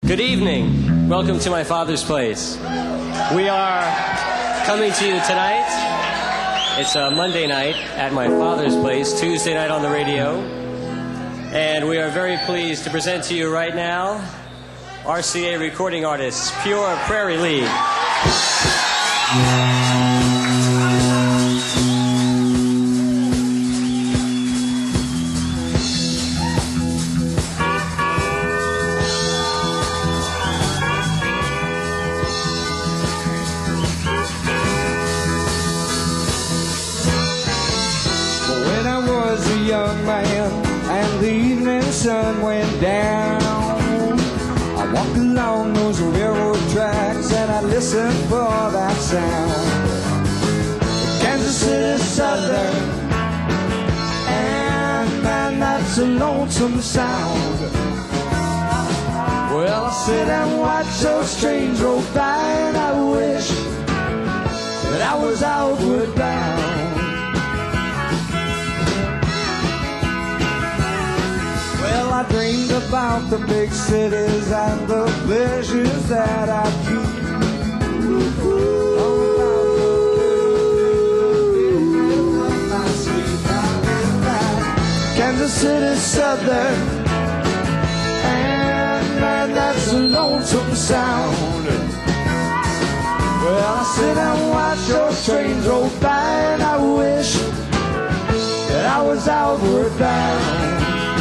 Good evening. Welcome to my father's place. We are coming to you tonight. It's a Monday night at my father's place, Tuesday night on the radio. And we are very pleased to present to you right now RCA recording artists, Pure Prairie League. Young man, and the evening sun went down. I walked along those railroad tracks and I listened for that sound. Kansas City Southern, and man, that's a lonesome sound. Well, I sit and watch those trains roll by, and I wish that I was outward bound. Well, I dreamed about the big cities and the pleasures that I keep. Kansas City Southern, and man, that's a lonesome sound. Well, I sit and watch those trains roll by, and I wish that I was outward bound.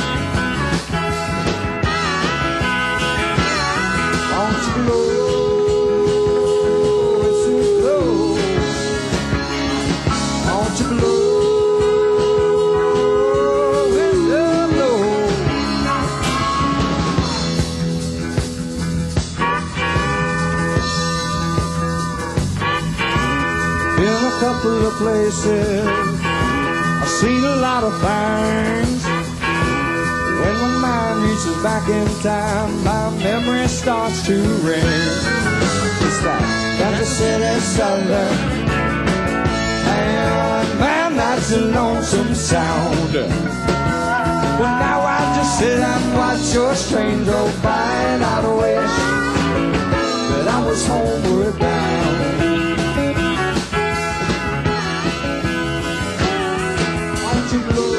Been a couple of places, I've seen a lot of things. When my mind reaches back in time, my memory starts to ring. It's that Kansas City Southern, and man, that's a lonesome sound. Well, now I just sit and watch your train roll by, and I'd wish that I was homeward bound. Won't you blow?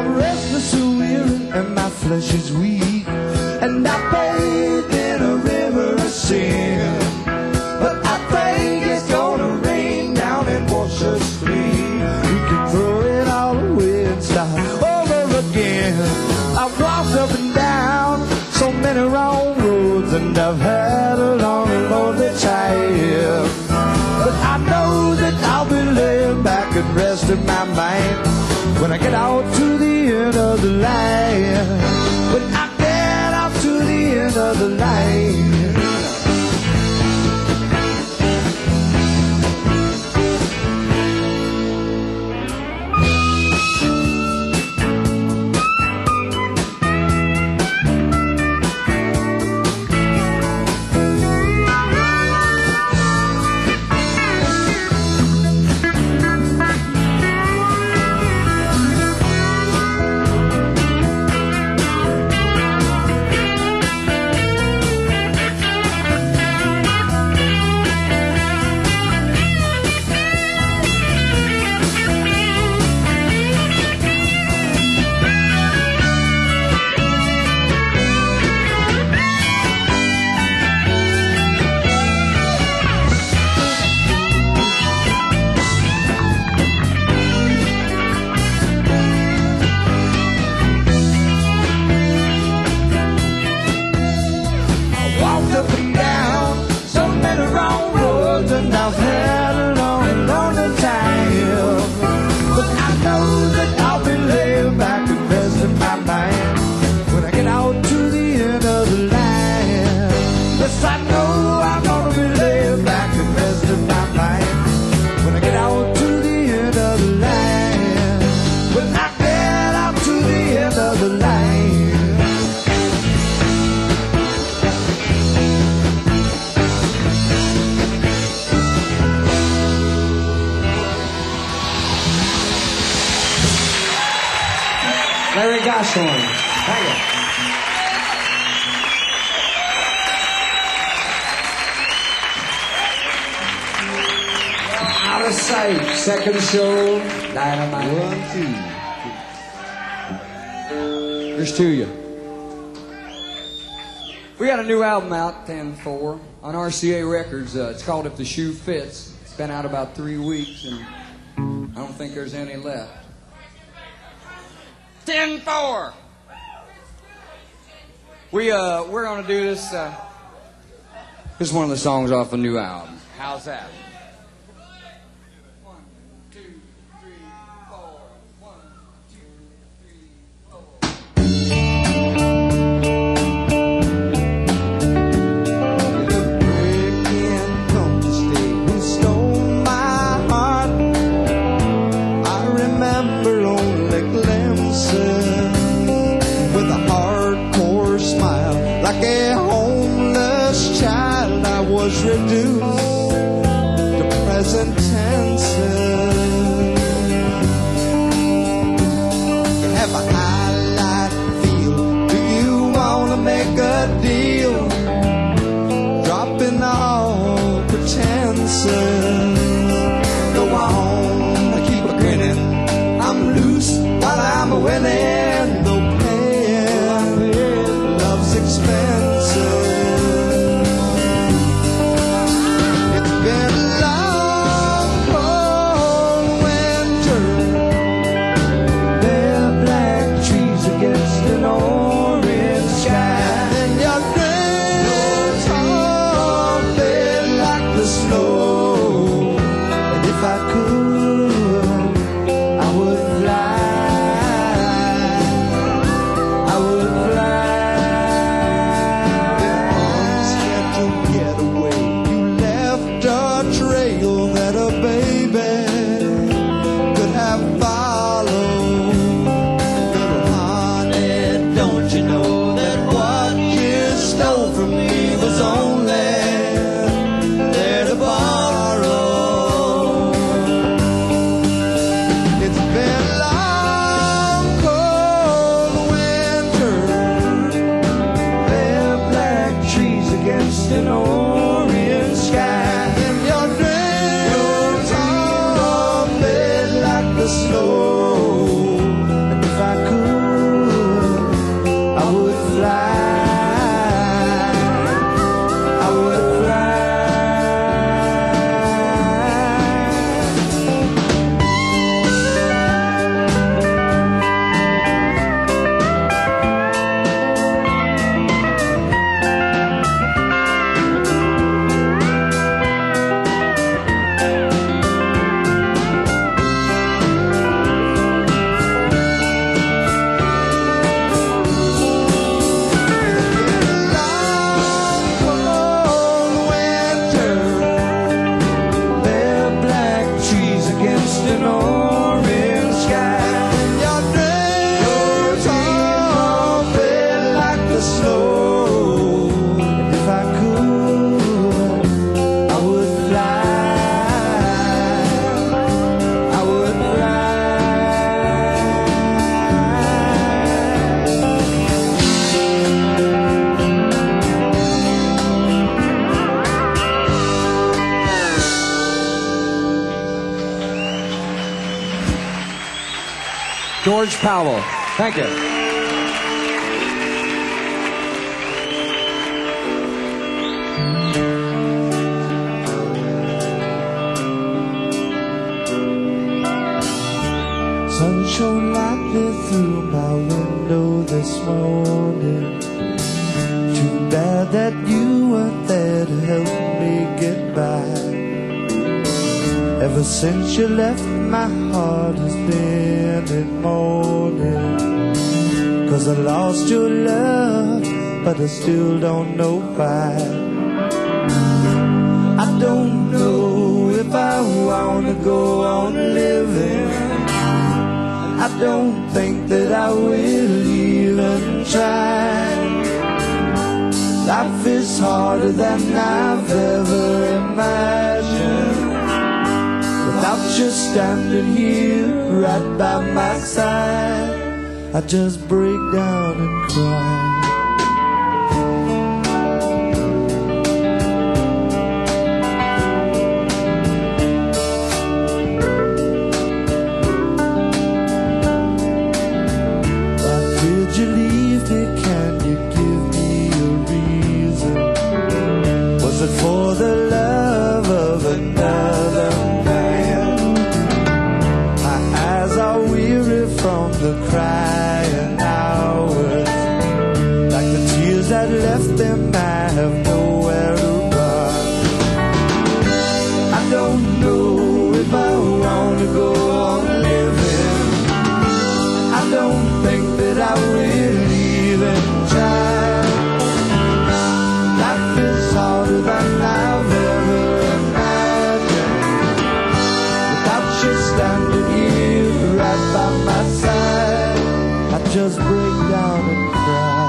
flesh is weak, and I bathed in a river roads, and I've had a long and lonely time. But I know that I'll be laying back and resting my mind when I get out to the end of the line. When I get out to the end of the line. Larry Goshorn. Thank you. Out of Sight, second show, Dynamite. 1, 2. Here's to you. We got a new album out, 10-4, on RCA Records. It's called If the Shoe Fits. It's been out about 3 weeks, and I don't think there's any left. 10-4. We're gonna do this. This is one of the songs off a new album. How's that? 1, 2, 3, 4. 1, 2, 3, 4. The break in come to stay who stole my heart. I remember only glimpses with a hardcore smile, like a homeless child. I was reduced to present tenses. Have a highlight feel. Do you wanna make a deal? Dropping all pretenses. Go on, keep a grinning. I'm loose while I'm winning. Though paying love's expensive. It's been a long, cold winter. Bare black trees against an orange sky. And your dreams all been like the snow. And if I could, I would fly. I would fly. Arms had to get away. You left a trail that a baby could have followed. Little honey, don't you know that what you stole from me was only there to borrow? It's been a long, cold winter. Bare black trees against an orange sky. And your dreams all made like the snow. And if I could, I would fly. I would fly. George Powell. Thank you. Sun shone lightly through my window this morning. Too bad that you weren't there to help me get by. Ever since you left, my heart has been in mourning. 'Cause I lost your love, but I still don't know why. I don't know if I wanna go on living. I don't think that I will even try. Life is harder than I've ever imagined. Without you standing here right by my side, I just break down and cry. For the love of another man. My eyes are weary from the crying hours. Like the tears that left them, I have nowhere to run. I don't know if I want to go on living. I don't think that I will even try. Harder than I've ever imagined. Without you standing here right by my side, I just break down and cry.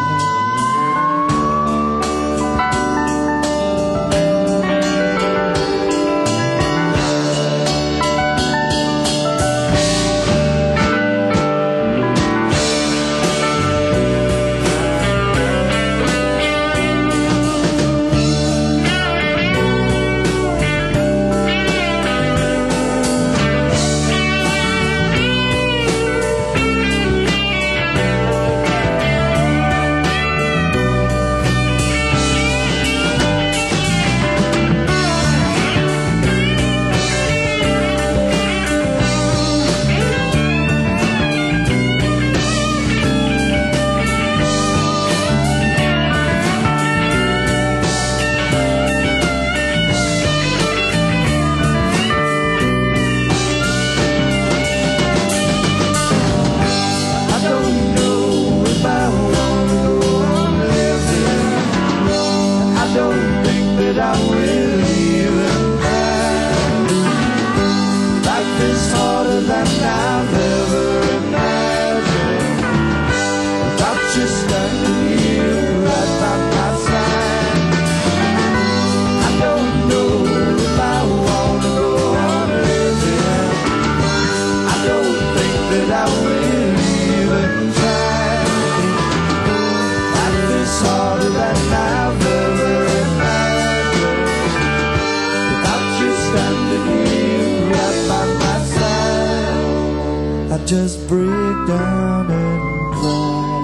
Just break down and cry.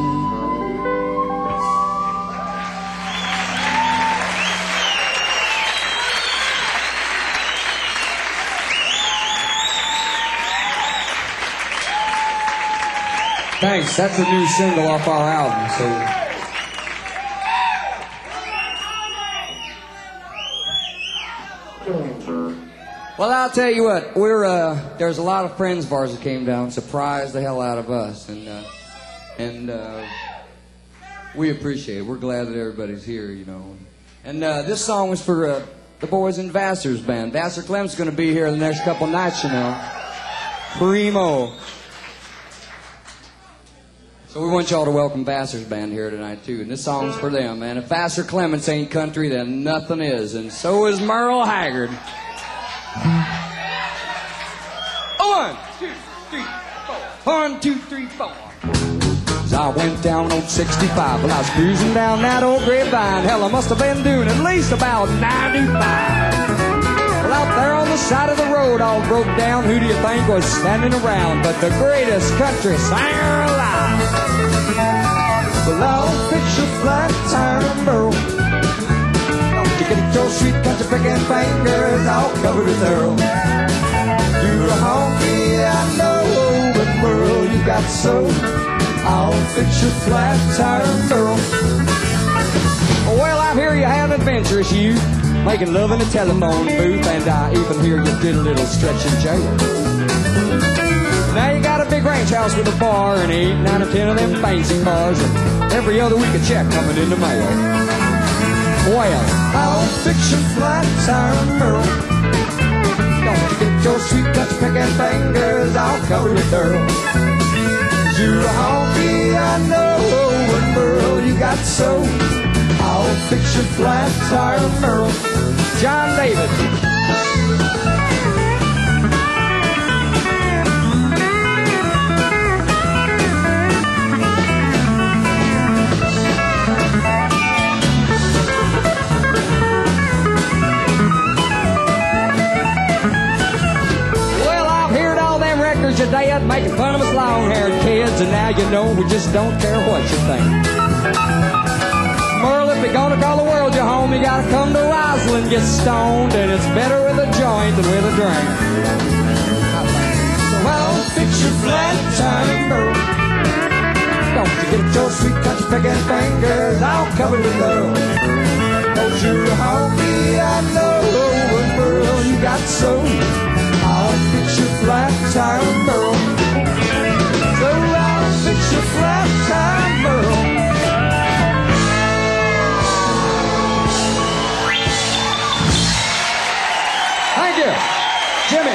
Thanks. That's a new single off our album. So. Well, I'll tell you what, there's a lot of friends of ours that came down, surprised the hell out of us, and we appreciate it. We're glad that everybody's here, you know. And this song was for the boys in Vassar's band. Vassar Clem's going to be here the next couple nights, you know. Primo. So we want y'all to welcome Vassar's band here tonight, too. And this song's for them, man. If Vassar Clements ain't country, then nothing is. And so is Merle Haggard. 1, 2, 3, 4. 1, 2, 3, 4. So I went down on 65 while I was cruising down that old grapevine. Hell, I must have been doing at least about 95. Well, out there on the side of the road, all broke down, who do you think was standing around but the greatest country singer alive? Well, I'll fix your flat tire Merle. Don't you get your sweet country picking fingers all covered with Earl. You're a honky, I know, but Merle, you got soul. I'll fix your flat tire Merle. Well, I hear you had an adventurous youth, making love in a telephone booth, and I even hear you did a little stretch in jail. Now you got a big ranch house with a bar and 8, 9, or 10 of them fancy cars, and every other week a check coming in the mail. Well, I'll fix your flat tire Merle. Don't you get your sweet touch picking fingers all covered with Earl. You're a honky, I know, and Merle, you got soul. I'll fix your flat tire Merle. John David. Well, I've heard all them records your dad making fun of us long-haired kids, and now you know we just don't care what you think. Merle, if you're gonna call the world your home, you gotta come to Roslyn, get stoned, and it's better with a joint than with a drink. So I'll fix your flat tire Merle. Don't you get your sweet country picking fingers all covered with Earl. Cause you're a honky, I know, and Merle, you got soul. I'll fix your flat tire Merle. So I'll fix your flat tire Merle. Jimmy.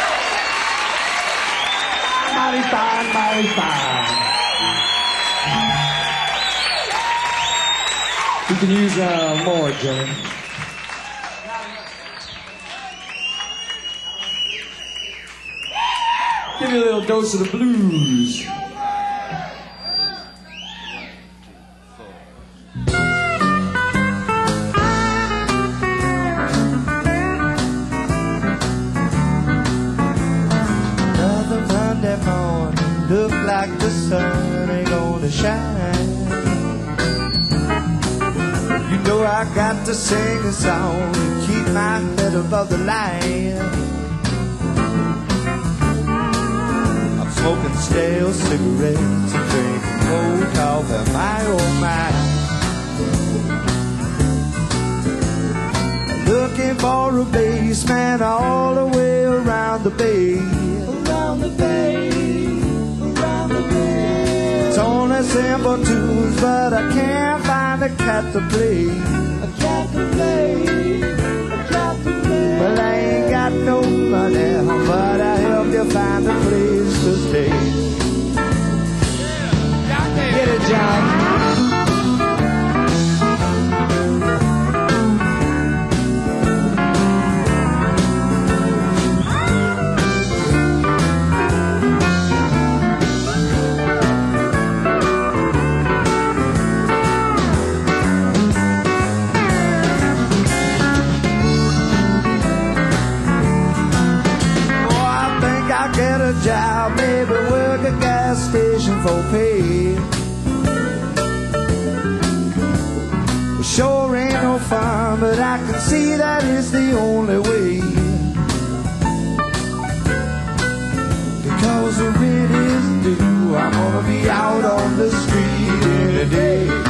Mighty fine, mighty fine. You can use more, Jimmy. Give me a little dose of the blues. Look like the sun ain't gonna shine. You know I got to sing a song to keep my head above the line. I'm smoking stale cigarettes and drinking cold coffee, my oh my. Looking for a bassman all the way around the bay. Around the bay. It's only simple tunes, but I can't find a cat to play. A cat to play, a cat to play. Well, I ain't got no money, but I help you find a place to stay. Get it, John. Job, maybe work a gas station for pay. Well, sure ain't no fun, but I can see that is the only way. Because the rent is due, I'm gonna be out on the street in a day.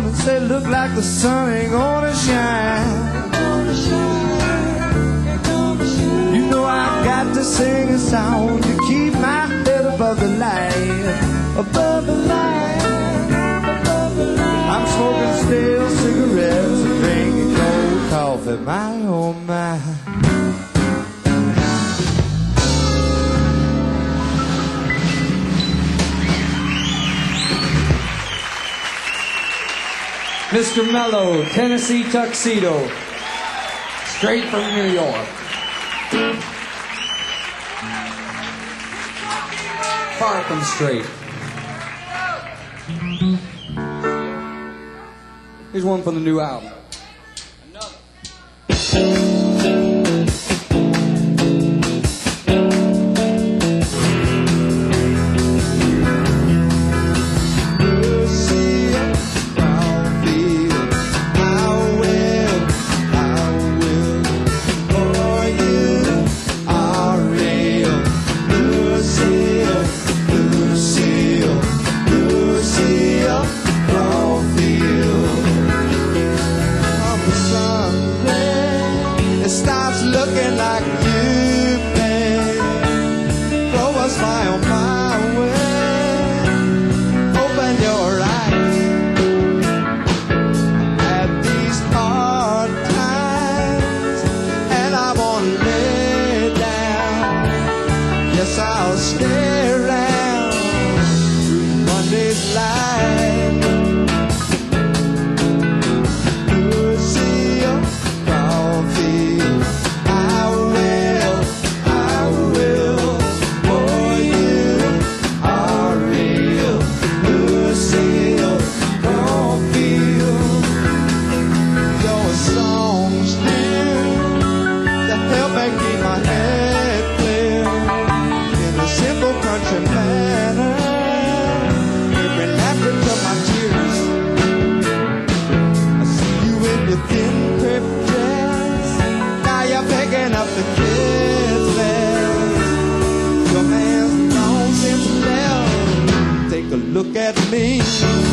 around and say, look like the sun ain't gonna shine. You know I got to sing a song to keep my head above the line, above the line, above the line. I'm smoking stale cigarettes and drinking cold coffee, my oh my. Mr. Mello, Tennessee Tuxedo, straight from New York. Far from straight. Here's one from the new album. Look at me.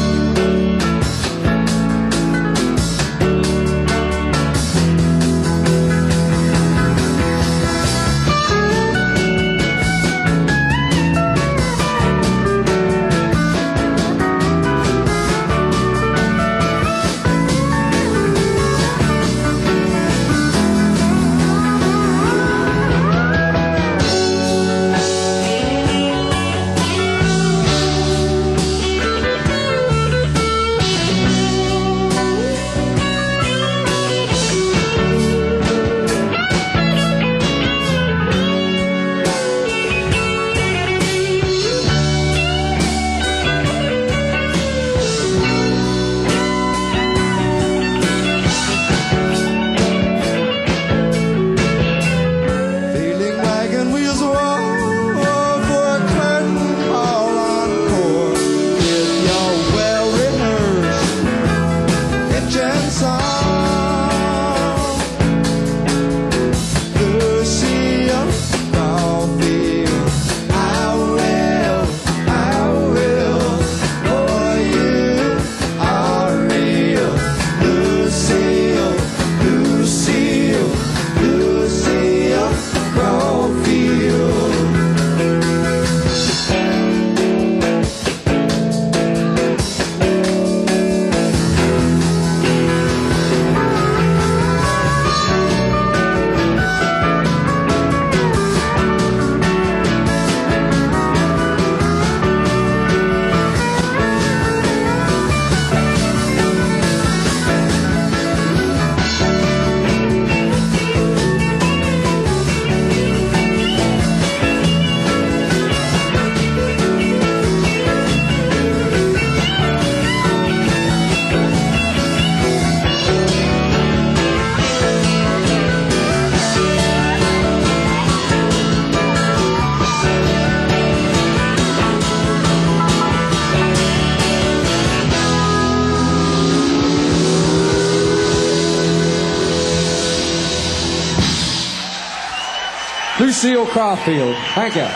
Lucille Crawfield. Thank you.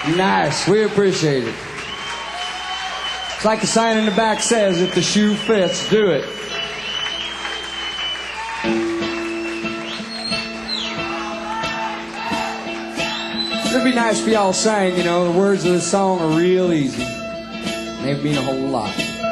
Nice. We appreciate it. It's like the sign in the back says, if the shoe fits, do it. It'd be nice if y'all sang, you know, the words of the song are real easy. They mean a whole lot.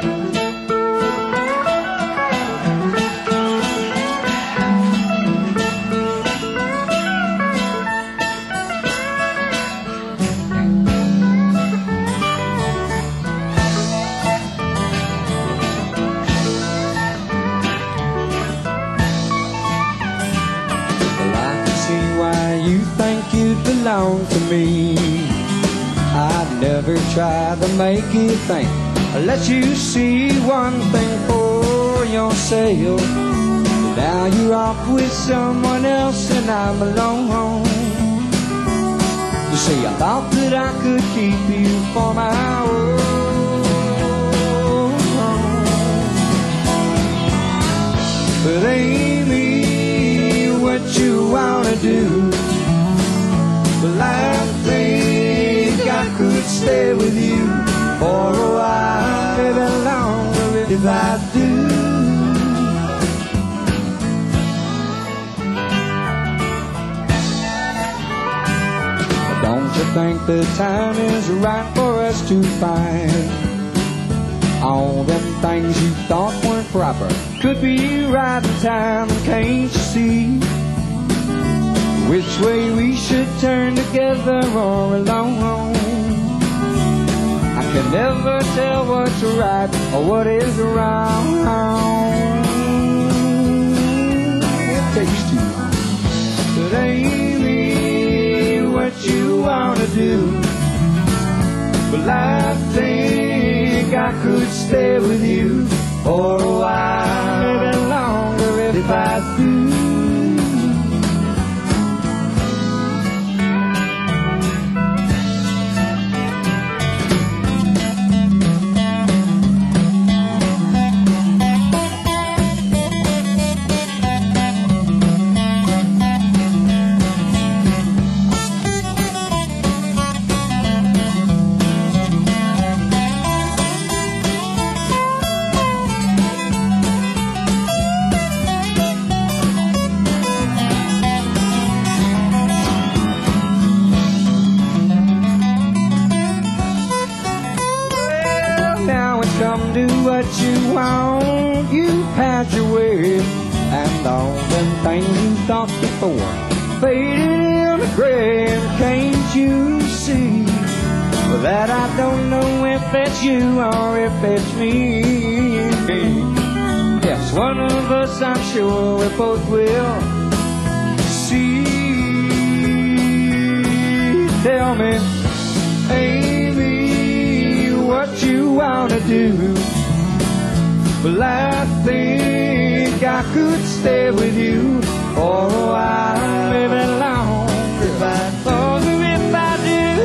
Belong to me. I'd never try to make you think. I let you see one thing for yourself. Now you're off with someone else and I'm alone. You see, I thought that I could keep you for my own. But Amy, what you wanna do? Well, I think I could stay with you for a while, maybe longer if I do. But don't you think the time is right for us to find all them things you thought weren't proper could be right in time, can't you see? Which way we should turn together or alone? I can never tell what's right or what is wrong. It takes too long. But Amy, what you wanna do? Well, I think I could stay with you for a while, maybe longer if I do. Come do what you want, you pass your way, and all them things you thought before faded in the gray, and can't you see? Well, that I don't know if it's you or if it's me. Yes, one of us I'm sure we both will see. Tell me, Amy, what you wanna do? Well, I think I could stay with you for a while, maybe longer if I do.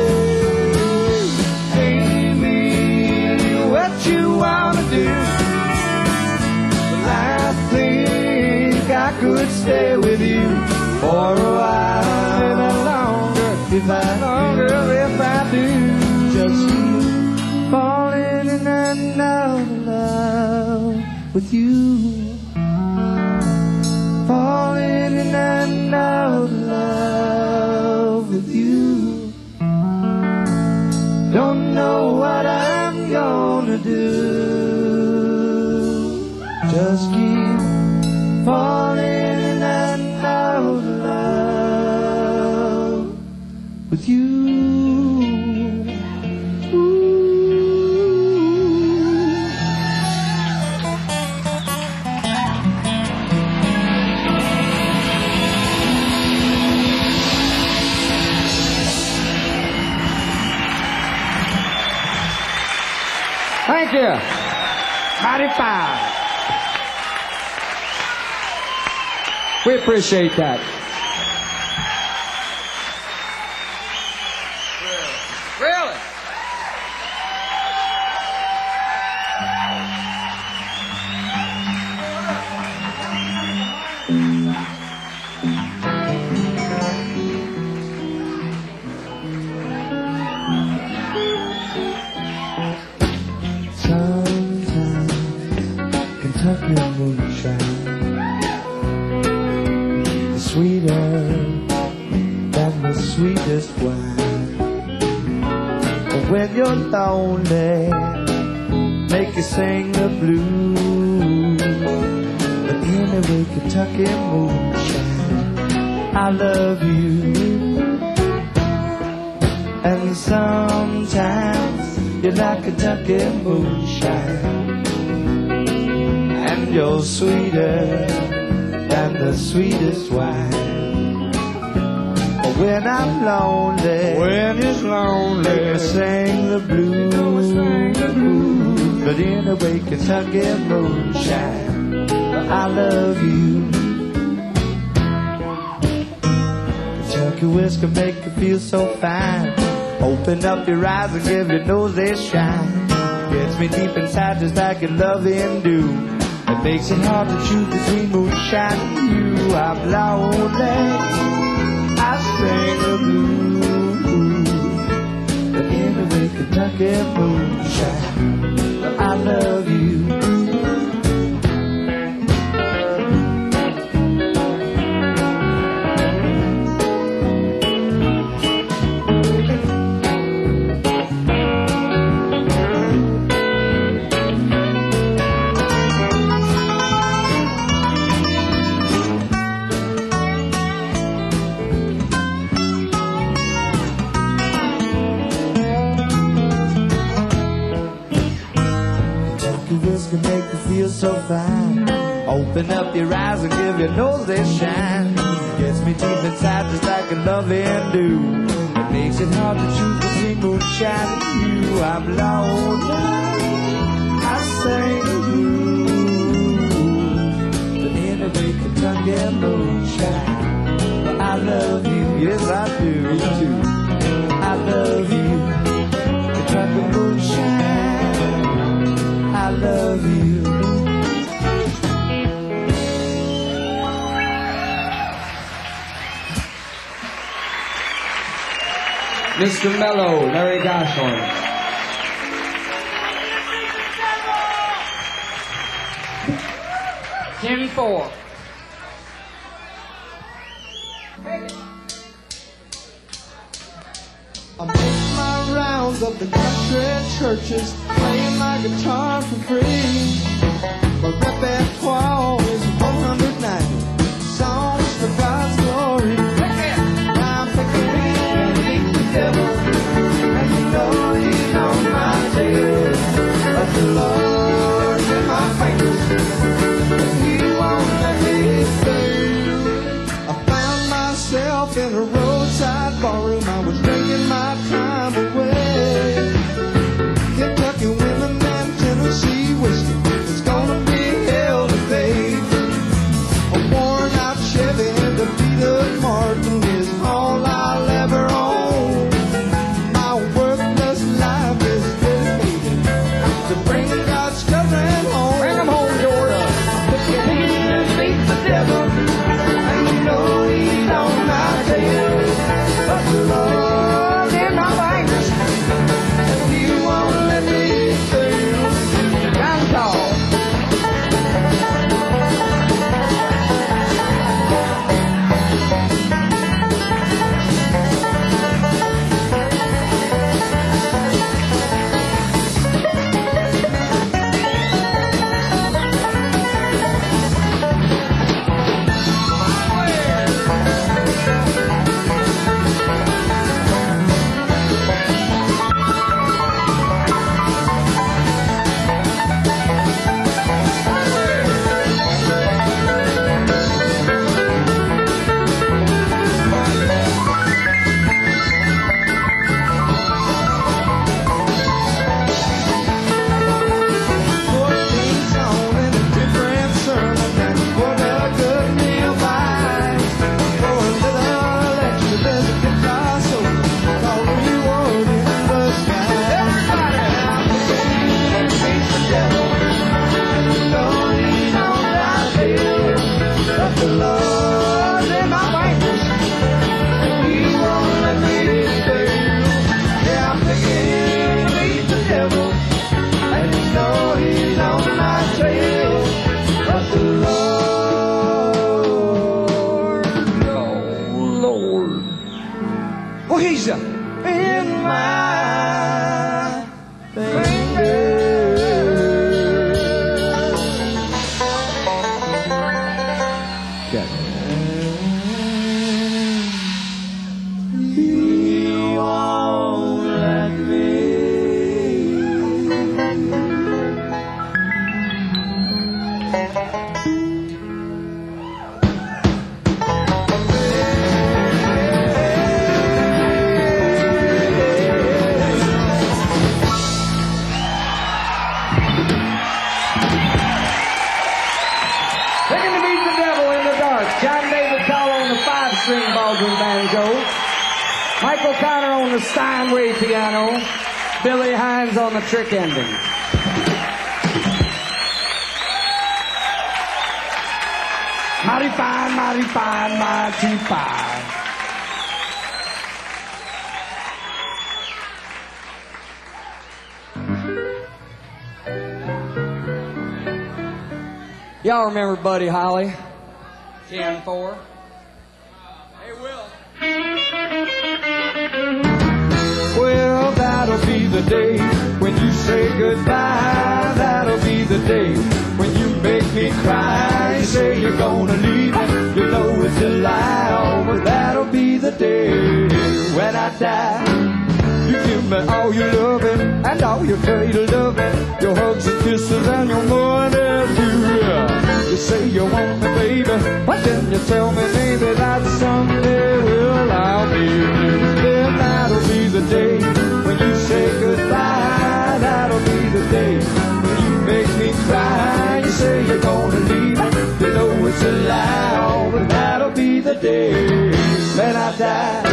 Amy, what you wanna do? Well, I think I could stay with you for a while, maybe longer if I do. Just falling in and out of love with you, falling in and out of love with you. Don't know what I'm gonna do. Just keep falling in and out of love with you. Thank you. Mighty fine. We appreciate that. Really? than the sweetest wine. But when you're lonely, make you sing the blues. But anyway, Kentucky moonshine, I love you. And sometimes you're like Kentucky moonshine, and you're sweeter than the sweetest wine. But when I'm lonely, When it's lonely, make me sing the blues. But anyway, Kentucky moonshine, I love you. Kentucky whiskey make you feel so fine. Open up your eyes and give your nose a shine. Gets me deep inside just like your loving do. It makes it hard to choose between moonshine and you. I'm lonely, I sing the blues. But anyway, Kentucky moonshine, I love you. Whiskey make you feel so fine. Open up your eyes and give your nose a shine. Gets me deep inside just like a loving do. It makes it hard to choose between moonshine and you. I'm lonely, I sing the blues. But anyway, Kentucky moonshine, I love you. Yes, I do. Me too. I love you. Kentucky moonshine, I love you. Mr. Mello, Larry Goshorn. Jimmy Ford. I make my rounds of the country churches, playing my guitar for free. My repertoire is 190 songs for God's glory. I'm picking and beat the devil, and you know he's on my tail. But the Lord's in my fingers, and He won't let me fail. I found myself in a roadside barroom. I was drinking my time away. Kentucky women and Tennessee whiskey, it's gonna be hell to pay. A worn out Chevy and a beat up Martin is all I'll ever own. My worthless life is dedicated to bringing God's children home. Bring 'em home, Georgia. Beat the devil, and you know he's on my tail. But the Lord in my he's in my finger. He won't let me. Taking to beat the devil in the dark. John David Powell on the 5-string Baldwin banjo. Michael Connor on the Steinway piano. Billy Hines on the trick ending. Mighty fine, mighty fine, mighty fine. Y'all remember Buddy Holly? 10-4. Hey, Will. Well, that'll be the day when you say goodbye. That'll be the day when you make me cry. You say you're gonna leave me, you know it's a lie. But that'll be the day when I die. You give me all your loving and all your fatal loving, your hugs and kisses and your money too. You say you want me, baby, but then you tell me maybe that someday will I'll be blue. Then that'll be the day when you say goodbye. That'll be the day when you make me cry. You say you're gonna leave me, you know it's a lie. But that'll be the day when I die.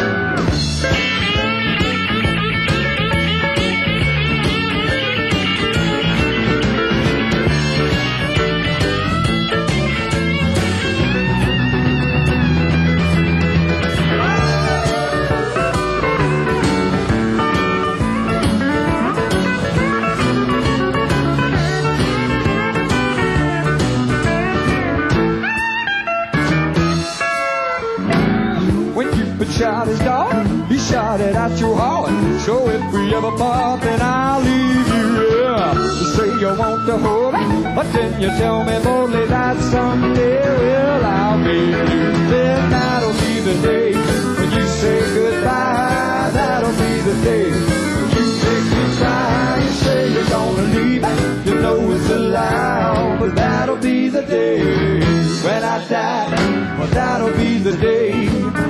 Shot his dog, he shot it at your heart. So if we ever part, then I'll leave you. Yeah. You say you want to hold me, but then you tell me boldly that someday, well, I'll be blue. Then that'll be the day when you say goodbye. That'll be the day when you make me cry. You say you're gonna leave me, you know it's a lie. But that'll be the day when I die. Well, that'll be the day.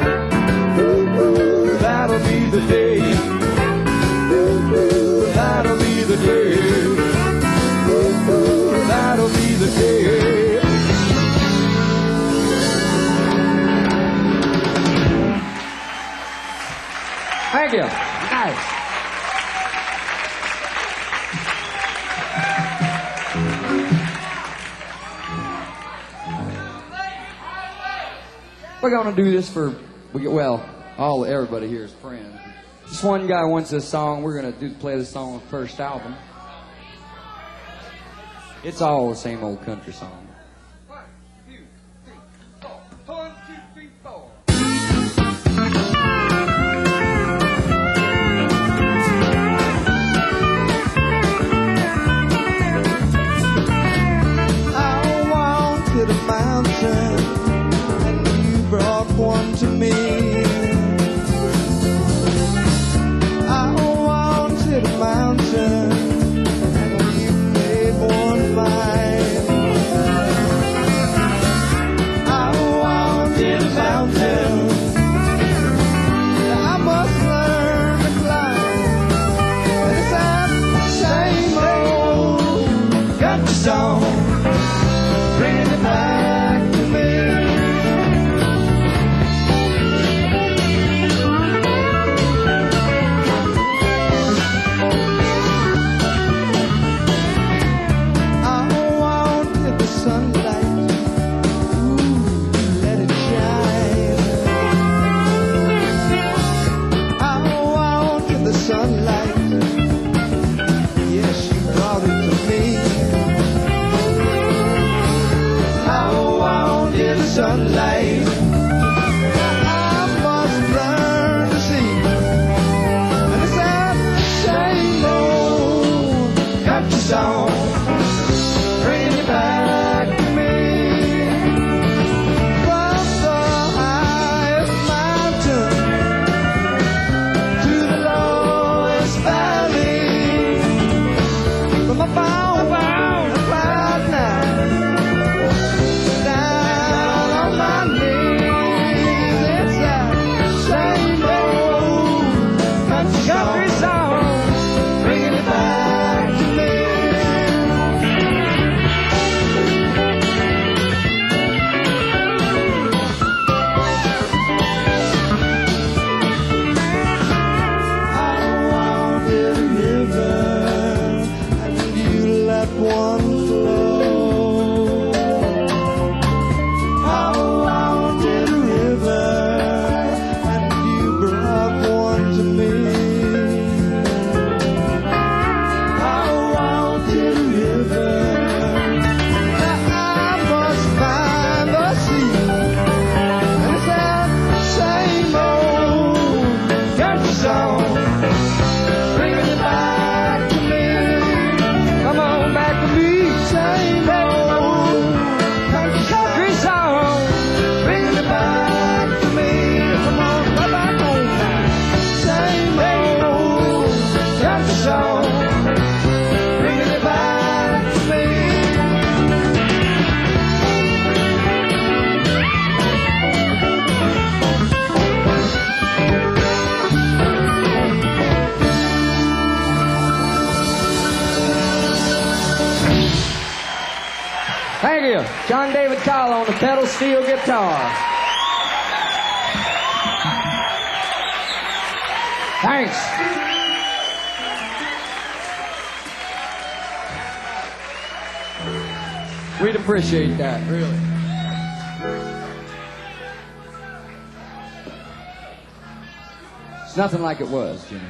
That'll be the day. That'll be the day. That'll be the day. Thank you. Nice. We're gonna do this for, well, everybody here is friends. This one guy wants this song. We're gonna play this song on the first album. It's all the same old country song. 1, 2, 3, 4. 1, 2, 3, 4. I wanted a mountain, and you brought one to me. I wanted a mountain, and you made one mine. you. John David Kyle on the pedal steel guitar. Thanks. We'd appreciate that, really. It's nothing like it was, Jimmy.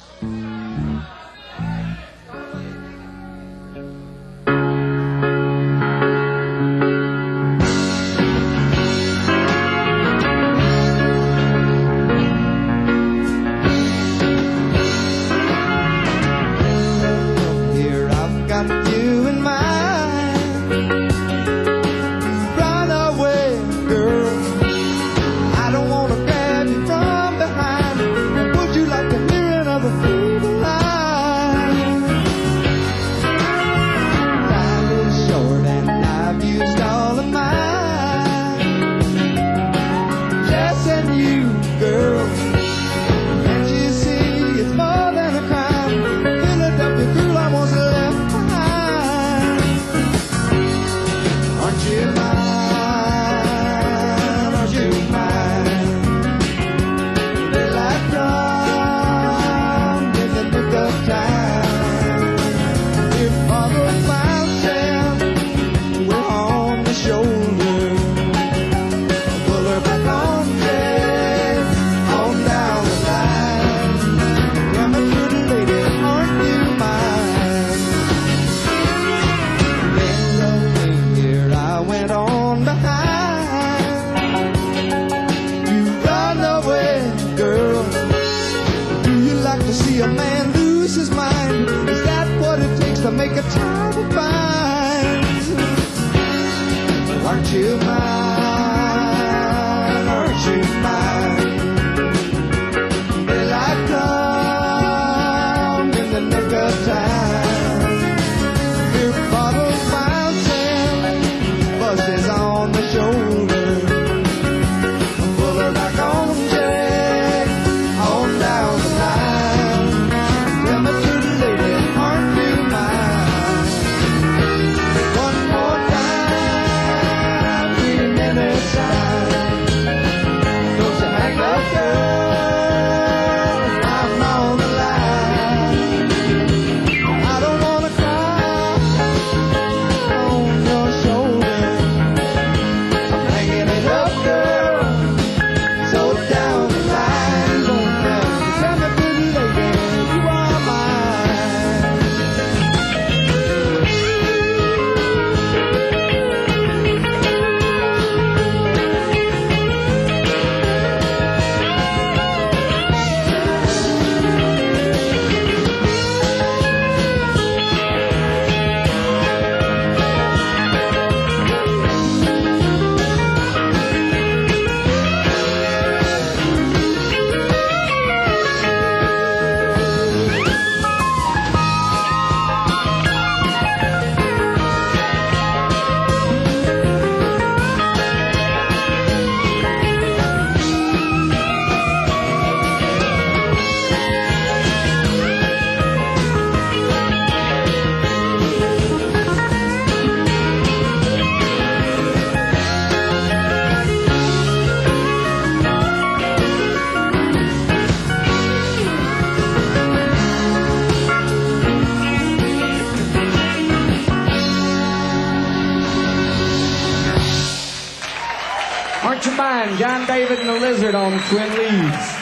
John David and the Lizard on Twin Leads.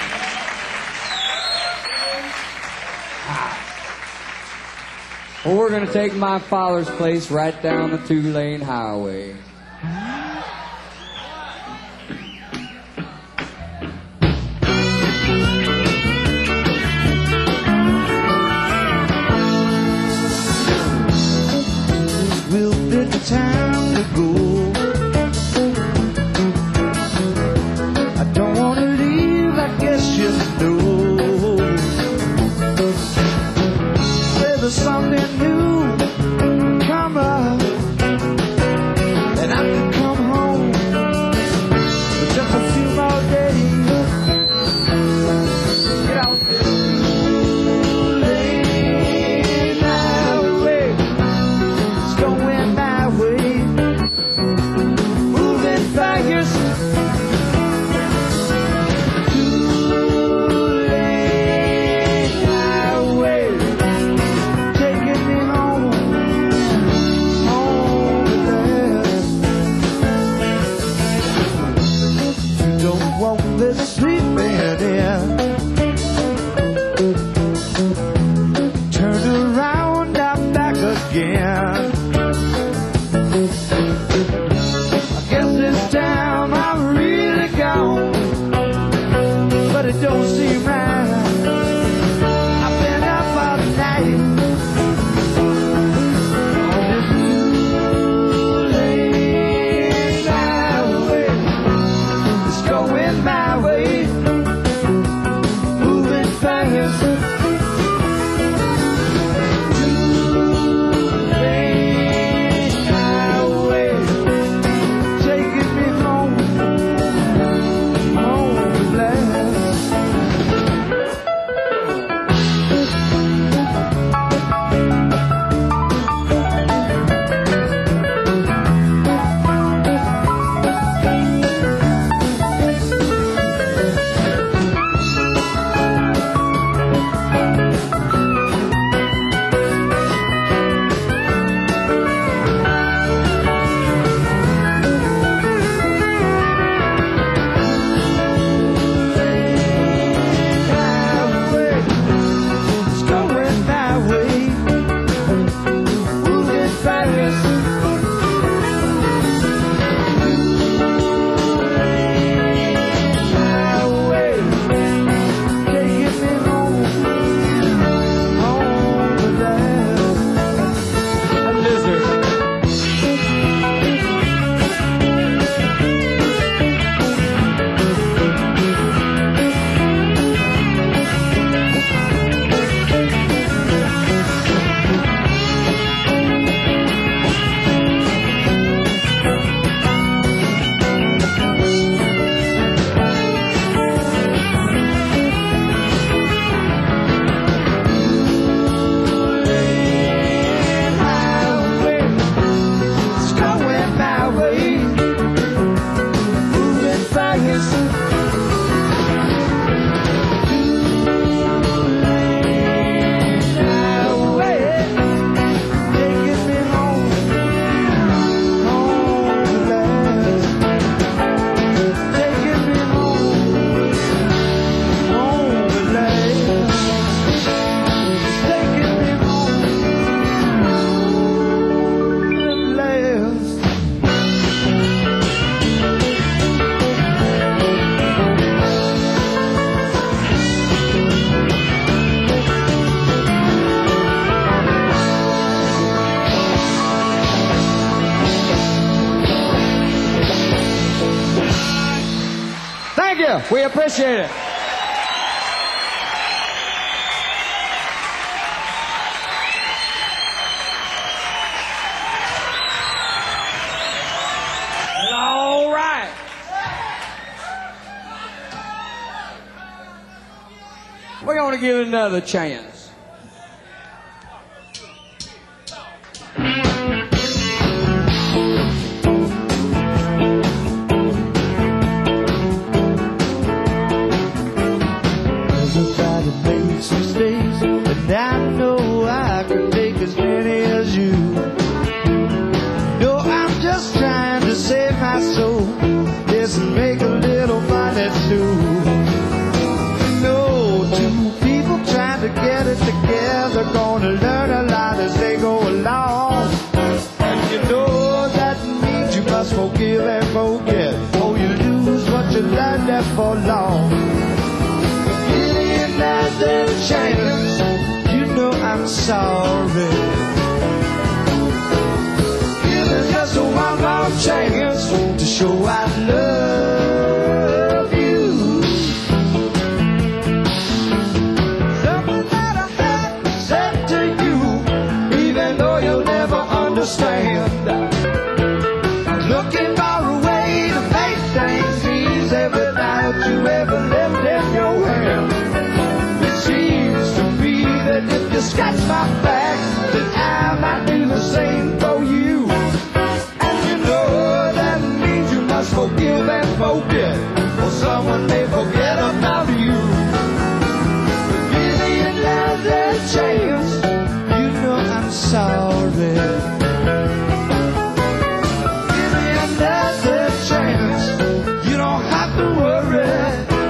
Well, we're going to take My Father's Place right down the two-lane highway. Will be the time to go. There's something new come up, and I can come home for just a few more days. Get out late my way, it's going my way. you. We appreciate it. All right. We're going to give it another chance. Everybody makes mistakes, and I know I could take as many as you. No, I'm just trying to save my soul, yes, and make a little money too. No, two people trying to get it together, gonna learn a lot as they go along. And you know that means you must forgive and forget, or you lose what you learned there for long. There's a chance, you know I'm sorry. Give it just a one more chance to show I love you. Something that I had said to you, even though you'll never understand. Looking for a way to make things easy without you ever left in your hand. Seems to me that if you scratch my back, then I might do the same for you. And you know that means you must forgive and forget, or someone may forget about you. Give me another chance, you know I'm sorry. Give me another chance, you don't have to worry.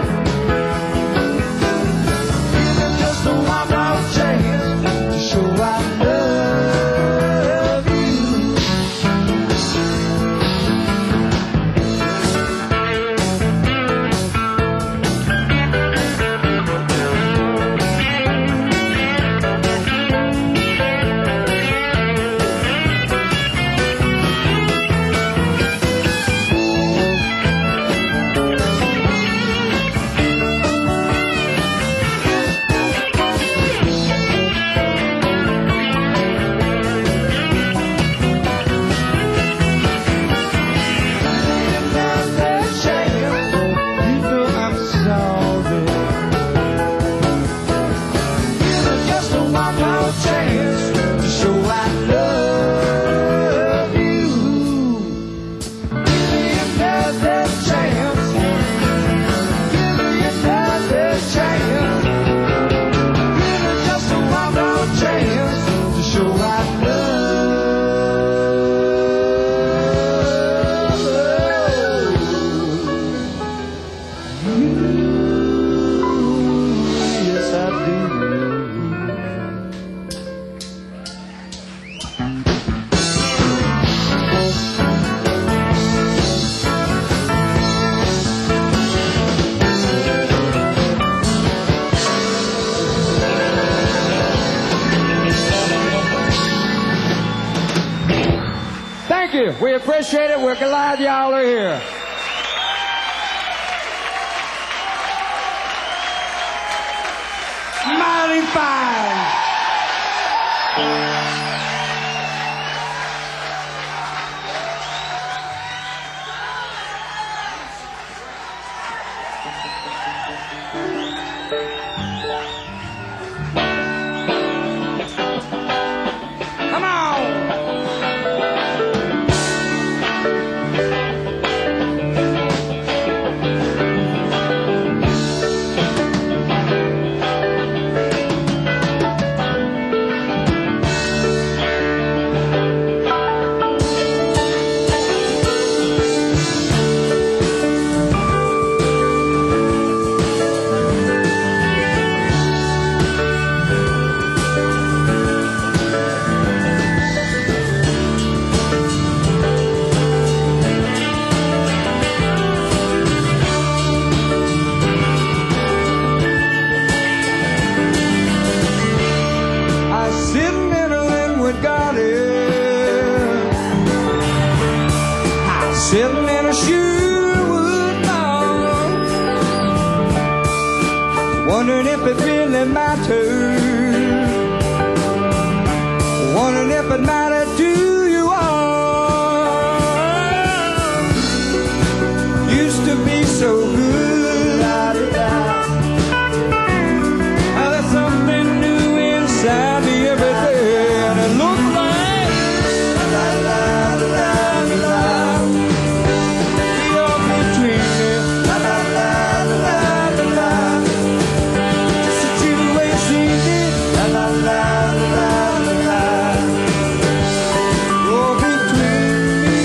We appreciate it. We're glad y'all are here. Mighty fine. Come on. wondering if it really matters, wondering if it mattered to you all. Used to be so good, now there's something new inside me every day, and it looks like la la la la you're between me, la la la la la, just that you ain't seen it, la la la la la, you're between me,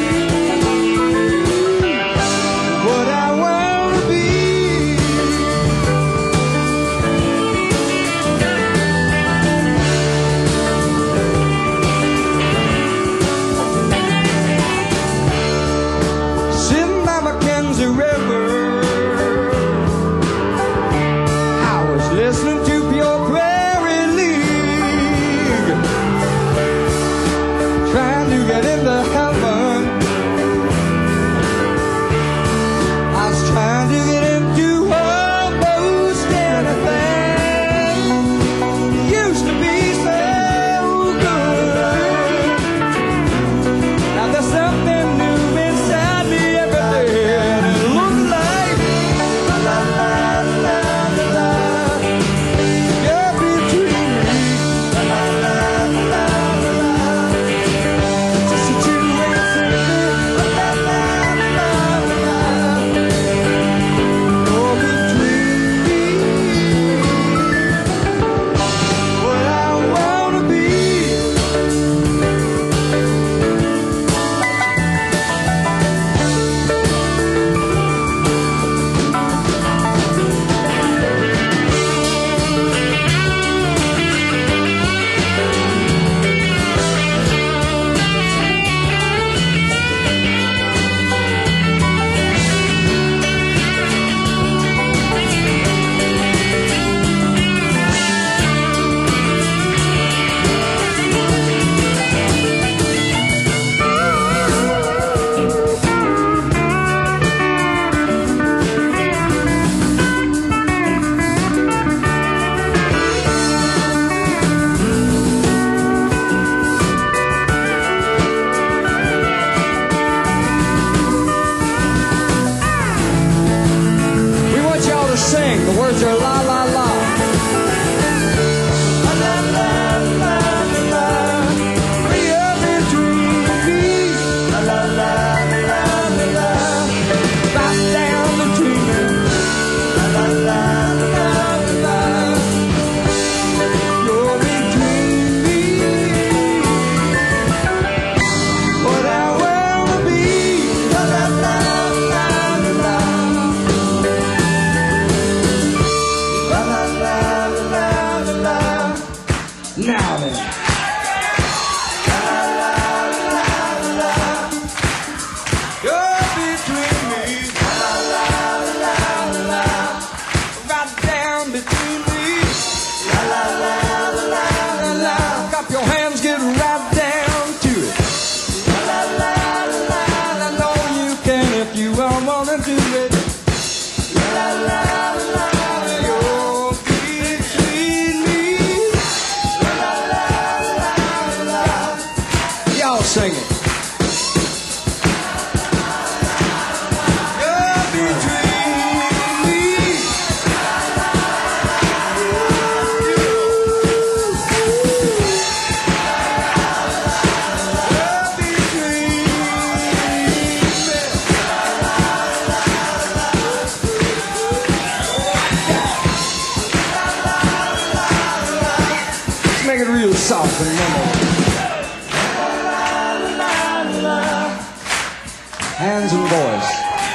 what I wanna be. Sitting by Mackenzie River, I was listening to Pure Prairie League, trying to get into heaven. I was trying to get into almost anything. Used to be so good. Now there's something new inside me every day, and it looks like la la la la la. You're between me, la la la la la. Just that you ain't seen it, la la la la la. You're between me, what I wanna be. We want y'all to sing. The words are la la la. La la la la la. You're between me. La la la la la. Right down between me. La la la la la. You're between me. What I wanna be. La la la la la. La la la la la. Now then. La la la la. You're between me. La la la la. Right down between me. La la la la la. Clap your hands, get right down to it. La la la la. I know you can if you wanna do it. La la la la. You're between me. La la la la la. Y'all sing it. You're between me. You're between Let's make it real soft and mellow. Hands and voice.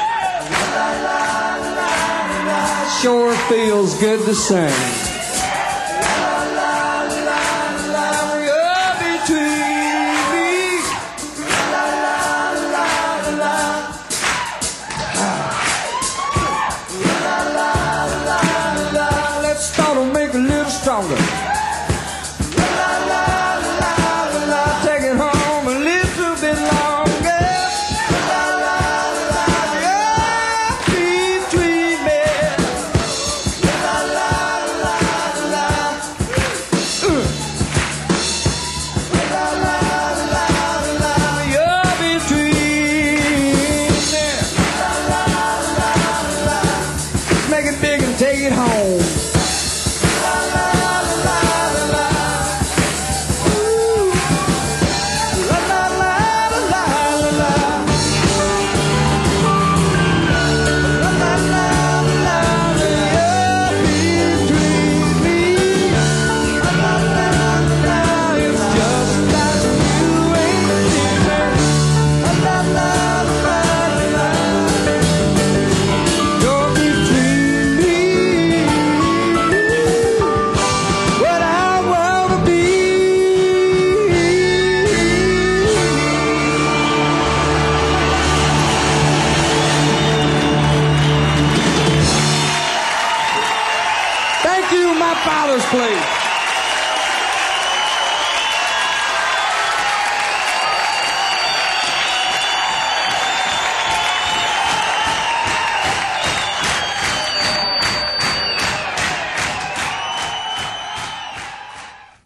Sure feels good to sing. You're between me. Let's start to make it a little stronger. Take it home a little bit longer. You're between me. La la Father's Place.